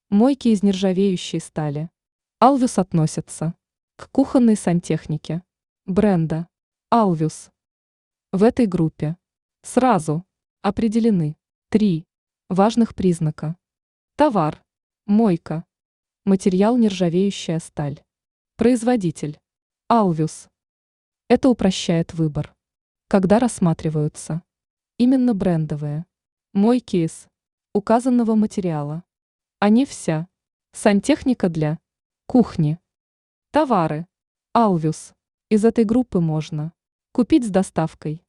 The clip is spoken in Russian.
Мойки из нержавеющей стали. Alvius относится к кухонной сантехнике бренда Alvius. В этой группе сразу определены три важных признака. Товар, мойка, материал нержавеющая сталь, производитель Alvius. Это упрощает выбор, когда рассматриваются именно брендовые мойки из указанного материала, а не вся сантехника для кухни. Товары Alvius из этой группы можно купить с доставкой